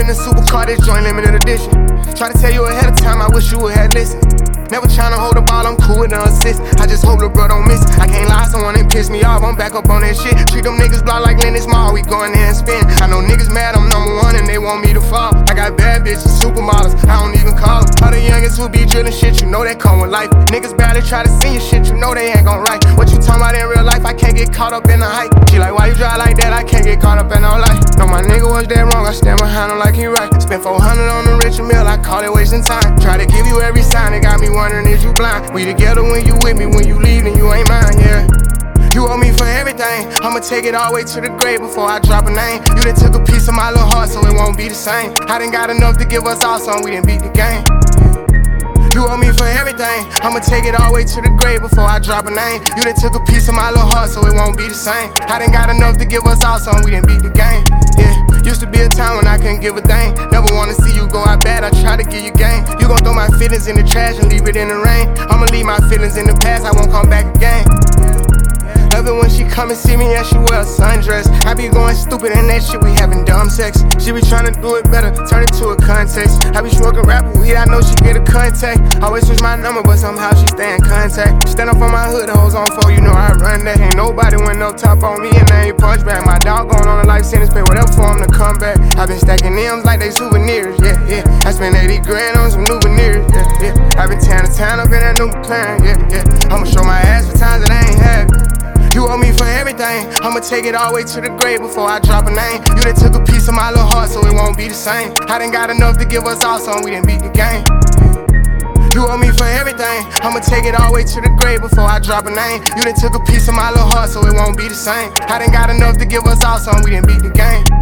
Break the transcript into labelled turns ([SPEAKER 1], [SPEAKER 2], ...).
[SPEAKER 1] in a supercar, this joint limited edition. Try to tell you ahead of time, I wish you would have listened. Never tryna hold the ball, I'm cool with the assist. I just hope the bro don't miss. I can't lie, someone ain't piss me off. I'm back up on that shit. Treat them niggas block like Lennox Mall. We going there and spin. I know niggas mad, I'm #1 and they want me to fall. I got bad bitches, supermodels, I don't even call them. All the youngins who be drilling shit, you know that come with life. Niggas barely try to see your shit, you know they ain't gon' write. What you talking about in real life, I can't get caught up in the hype. She like, why you drive like that, I can't get caught up in all life. No, my nigga was dead wrong, I stand behind him like he right. Spent 400 on the Richard Mill, I call it wasting time. Try to give you every sign, it got me wondering is you blind. We together when you with me, when you leave then you ain't mine, yeah. You owe me for everything, I'ma take it all the way to the grave before I drop a name. You done took a piece of my little heart so it won't be the same. I done got enough to give us all some, we didn't beat the game. You owe me for everything, I'ma take it all the way to the grave before I drop a name. You done took a piece of my little heart so it won't be the same. I done got enough to give us all some, we didn't beat the game, yeah. Used to be a time when I couldn't give a thing. Never wanna see you go out bad, I try to give you game. You gon' throw my feelings in the trash and leave it in the rain. I'ma leave my feelings in the past, I won't come back again. Love it when she come and see me and she wear a sundress. I be going stupid in that shit, we having dumb sex. She be tryna do it better, turn it to a context. I be smoking rapper weed, I know she get a contact. Always switch my number, but somehow she stay in contact. Stand up for my hood, hoes on 4, you know I run that. Ain't nobody went no top on me and they ain't punch back. My dog going on a life sentence, pay whatever for him to come back. I been stacking M's like they souvenirs, yeah, yeah. I spent 80 grand on some new veneers, yeah, yeah. I been town to town up in that new McLaren, yeah, yeah. I'ma show my ass for times that I ain't had. You owe me for everything, I'ma take it all the way to the grave before I drop a name. You done took a piece of my little heart so it won't be the same. I done got enough to give us all some, we didn't beat the game. You owe me for everything, I'ma take it all the way to the grave before I drop a name. You done took a piece of my little heart so it won't be the same. I done got enough to give us all some, we didn't beat the game.